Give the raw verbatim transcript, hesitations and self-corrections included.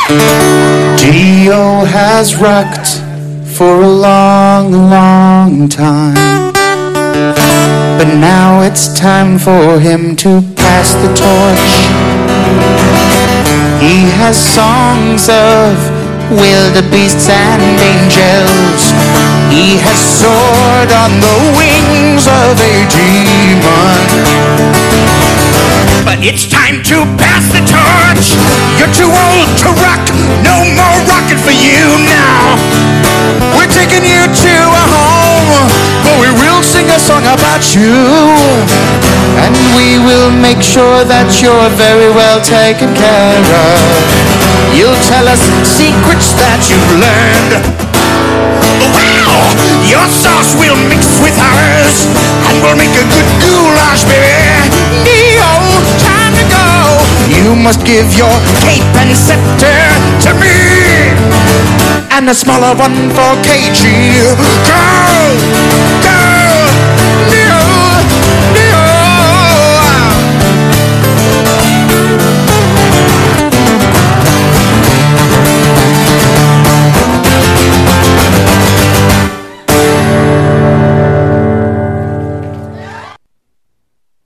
Dio has rocked for a long, long time, but now it's time for him to pass the torch. He has songs of wildebeests and angels. He has soared on the wings of a demon. But it's time to pass the torch. You're too old to rock. No more rocking for you now. We're taking you to a home, but we will sing a song about you. And we will make sure that you're very well taken care of. You'll tell us secrets that you've learned. Wow! Your sauce will mix with ours, and we'll make a good goulash, baby. Neo, time to go. You must give your cape and scepter to me, and a smaller one for K G.